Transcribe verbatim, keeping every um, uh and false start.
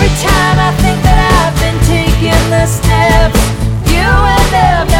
time I think that I've been taking the steps, you end up